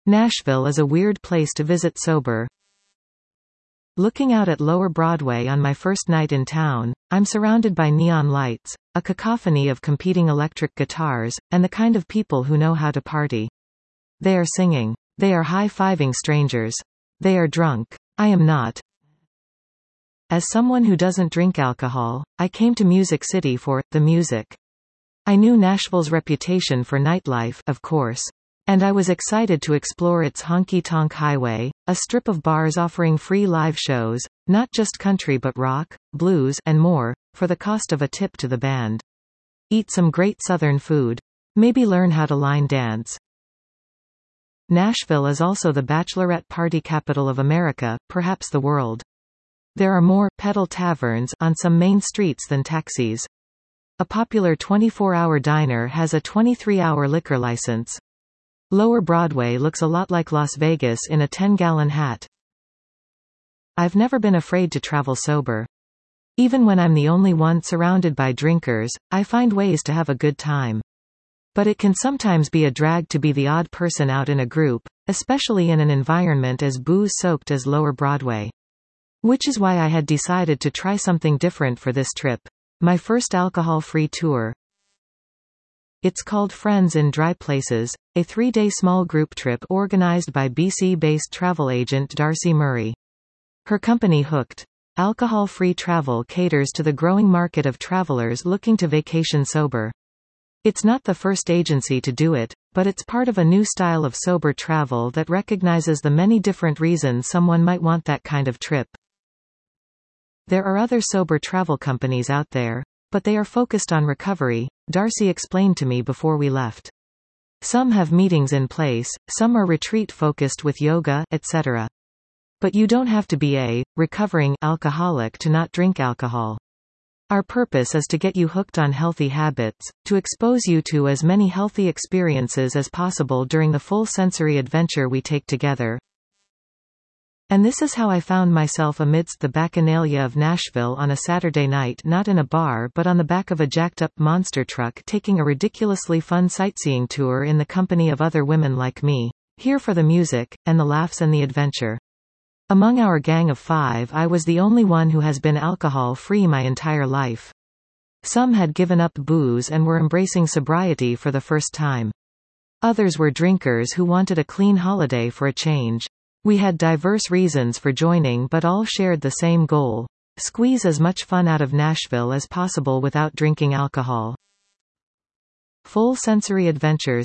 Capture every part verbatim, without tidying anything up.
Nashville is a weird place to visit sober. Looking out at Lower Broadway on my first night in town, I'm surrounded by neon lights, a cacophony of competing electric guitars, and the kind of people who know how to party. They are singing. They are high-fiving strangers. They are drunk. I am not. As someone who doesn't drink alcohol, I came to Music City for the music. I knew Nashville's reputation for nightlife, of course. And I was excited to explore its honky-tonk highway, a strip of bars offering free live shows, not just country but rock, blues, and more, for the cost of a tip to the band. Eat some great Southern food. Maybe learn how to line dance. Nashville is also the bachelorette party capital of America, perhaps the world. There are more pedal taverns on some main streets than taxis. A popular twenty-four hour diner has a twenty-three hour liquor license. Lower Broadway looks a lot like Las Vegas in a ten gallon hat. I've never been afraid to travel sober. Even when I'm the only one surrounded by drinkers, I find ways to have a good time. But it can sometimes be a drag to be the odd person out in a group, especially in an environment as booze-soaked as Lower Broadway. Which is why I had decided to try something different for this trip. My first alcohol-free tour. It's called Friends in Dry Places, a three-day small group trip organized by B C-based travel agent Darcy Murray. Her company Hooked. Alcohol-free travel caters to the growing market of travelers looking to vacation sober. It's not the first agency to do it, but it's part of a new style of sober travel that recognizes the many different reasons someone might want that kind of trip. There are other sober travel companies out there, but they are focused on recovery, Darcy explained to me before we left. Some have meetings in place, some are retreat-focused with yoga, et cetera. But you don't have to be a recovering alcoholic to not drink alcohol. Our purpose is to get you hooked on healthy habits, to expose you to as many healthy experiences as possible during the full sensory adventure we take together. And this is how I found myself amidst the bacchanalia of Nashville on a Saturday night, not in a bar but on the back of a jacked-up monster truck taking a ridiculously fun sightseeing tour in the company of other women like me, here for the music, and the laughs and the adventure. Among our gang of five I was the only one who has been alcohol-free my entire life. Some had given up booze and were embracing sobriety for the first time. Others were drinkers who wanted a clean holiday for a change. We had diverse reasons for joining but all shared the same goal: squeeze as much fun out of Nashville as possible without drinking alcohol. Full sensory adventures.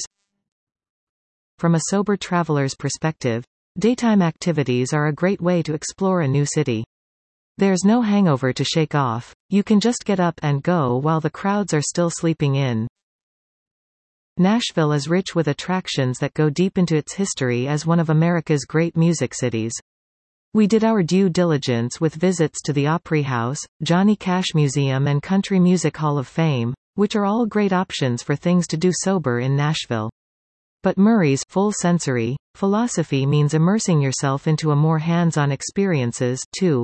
From a sober traveler's perspective, daytime activities are a great way to explore a new city. There's no hangover to shake off, you can just get up and go while the crowds are still sleeping in. Nashville is rich with attractions that go deep into its history as one of America's great music cities. We did our due diligence with visits to the Opry House, Johnny Cash Museum and Country Music Hall of Fame, which are all great options for things to do sober in Nashville. But Murray's full sensory philosophy means immersing yourself into a more hands-on experiences, too.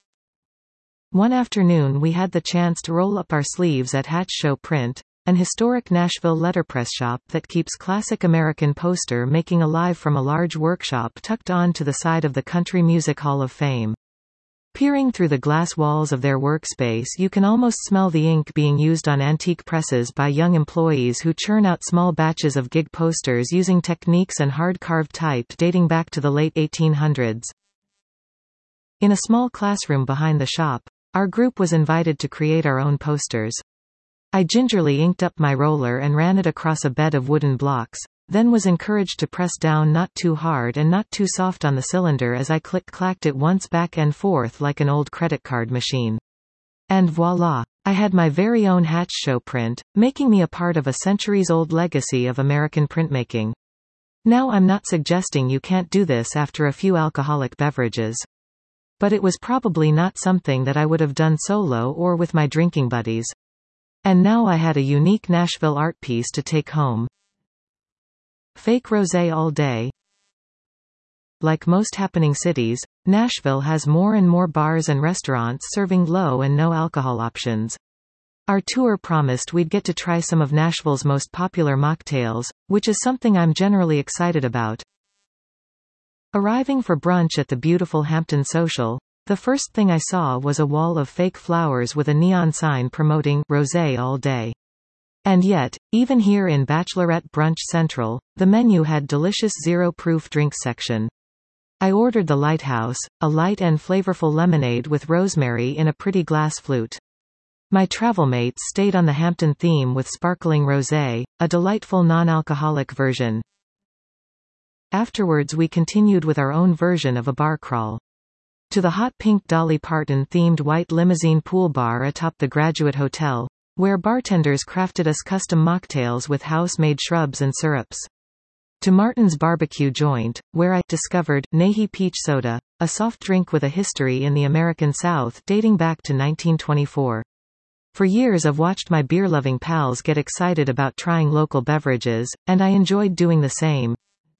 One afternoon we had the chance to roll up our sleeves at Hatch Show Print, an historic Nashville letterpress shop that keeps classic American poster making alive from a large workshop tucked on to the side of the Country Music Hall of Fame. Peering through the glass walls of their workspace you can almost smell the ink being used on antique presses by young employees who churn out small batches of gig posters using techniques and hard-carved type dating back to the late eighteen hundreds. In a small classroom behind the shop, our group was invited to create our own posters. I gingerly inked up my roller and ran it across a bed of wooden blocks, then was encouraged to press down not too hard and not too soft on the cylinder as I click-clacked it once back and forth like an old credit card machine. And voila! I had my very own Hatch Show print, making me a part of a centuries-old legacy of American printmaking. Now I'm not suggesting you can't do this after a few alcoholic beverages. But it was probably not something that I would have done solo or with my drinking buddies. And now I had a unique Nashville art piece to take home. Fake rosé all day. Like most happening cities, Nashville has more and more bars and restaurants serving low and no alcohol options. Our tour promised we'd get to try some of Nashville's most popular mocktails, which is something I'm generally excited about. Arriving for brunch at the beautiful Hampton Social, the first thing I saw was a wall of fake flowers with a neon sign promoting rosé all day. And yet, even here in Bachelorette Brunch Central, the menu had delicious zero-proof drinks section. I ordered the Lighthouse, a light and flavorful lemonade with rosemary in a pretty glass flute. My travel mates stayed on the Hampton theme with sparkling rosé, a delightful non-alcoholic version. Afterwards we continued with our own version of a bar crawl. To the hot pink Dolly Parton-themed white limousine pool bar atop the Graduate Hotel, where bartenders crafted us custom mocktails with house-made shrubs and syrups. To Martin's Barbecue Joint, where I discovered Nahi Peach Soda, a soft drink with a history in the American South dating back to nineteen twenty-four. For years I've watched my beer-loving pals get excited about trying local beverages, and I enjoyed doing the same.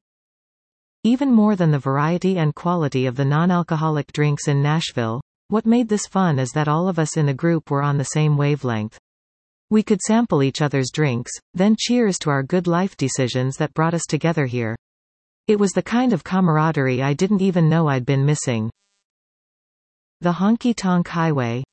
Even more than the variety and quality of the non-alcoholic drinks in Nashville, what made this fun is that all of us in the group were on the same wavelength. We could sample each other's drinks, then cheers to our good life decisions that brought us together here. It was the kind of camaraderie I didn't even know I'd been missing. The Honky Tonk Highway.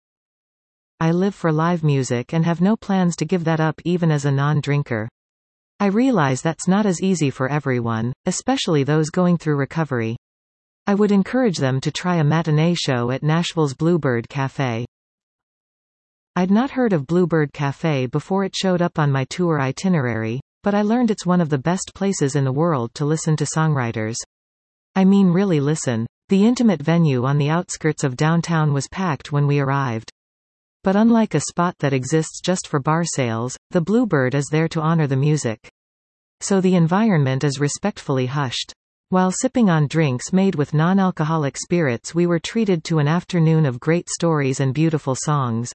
I live for live music and have no plans to give that up even as a non-drinker. I realize that's not as easy for everyone, especially those going through recovery. I would encourage them to try a matinee show at Nashville's Bluebird Cafe. I'd not heard of Bluebird Cafe before it showed up on my tour itinerary, but I learned it's one of the best places in the world to listen to songwriters. I mean really listen. The intimate venue on the outskirts of downtown was packed when we arrived. But unlike a spot that exists just for bar sales, the Bluebird is there to honor the music. So the environment is respectfully hushed. While sipping on drinks made with non-alcoholic spirits, we were treated to an afternoon of great stories and beautiful songs.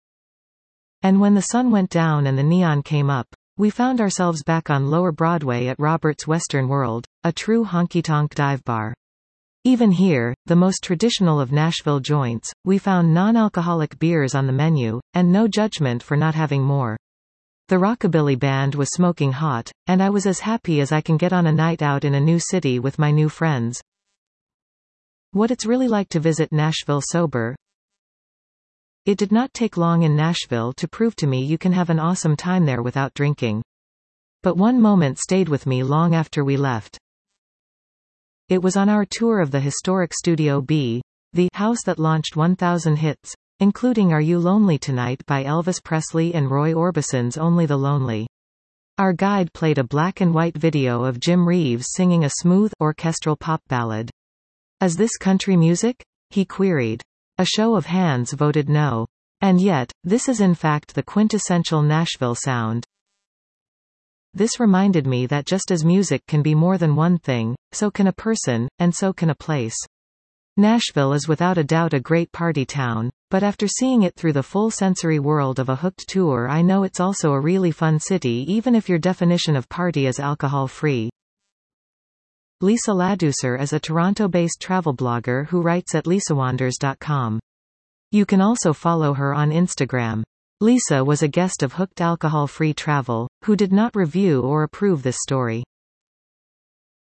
And when the sun went down and the neon came up, we found ourselves back on Lower Broadway at Robert's Western World, a true honky-tonk dive bar. Even here, the most traditional of Nashville joints, we found non-alcoholic beers on the menu, and no judgment for not having more. The rockabilly band was smoking hot, and I was as happy as I can get on a night out in a new city with my new friends. What it's really like to visit Nashville sober. It did not take long in Nashville to prove to me you can have an awesome time there without drinking. But one moment stayed with me long after we left. It was on our tour of the historic Studio B, the house that launched one thousand hits, including Are You Lonely Tonight by Elvis Presley and Roy Orbison's Only the Lonely. Our guide played a black and white video of Jim Reeves singing a smooth, orchestral pop ballad. Is this country music? He queried. A show of hands voted no. And yet, this is in fact the quintessential Nashville sound. This reminded me that just as music can be more than one thing, so can a person, and so can a place. Nashville is without a doubt a great party town, but after seeing it through the full sensory world of a Hooked tour, I know it's also a really fun city even if your definition of party is alcohol-free. Lisa Ladouceur is a Toronto-based travel blogger who writes at lisa wanders dot com. You can also follow her on Instagram. Lisa was a guest of Hooked Alcohol-Free Travel, who did not review or approve this story.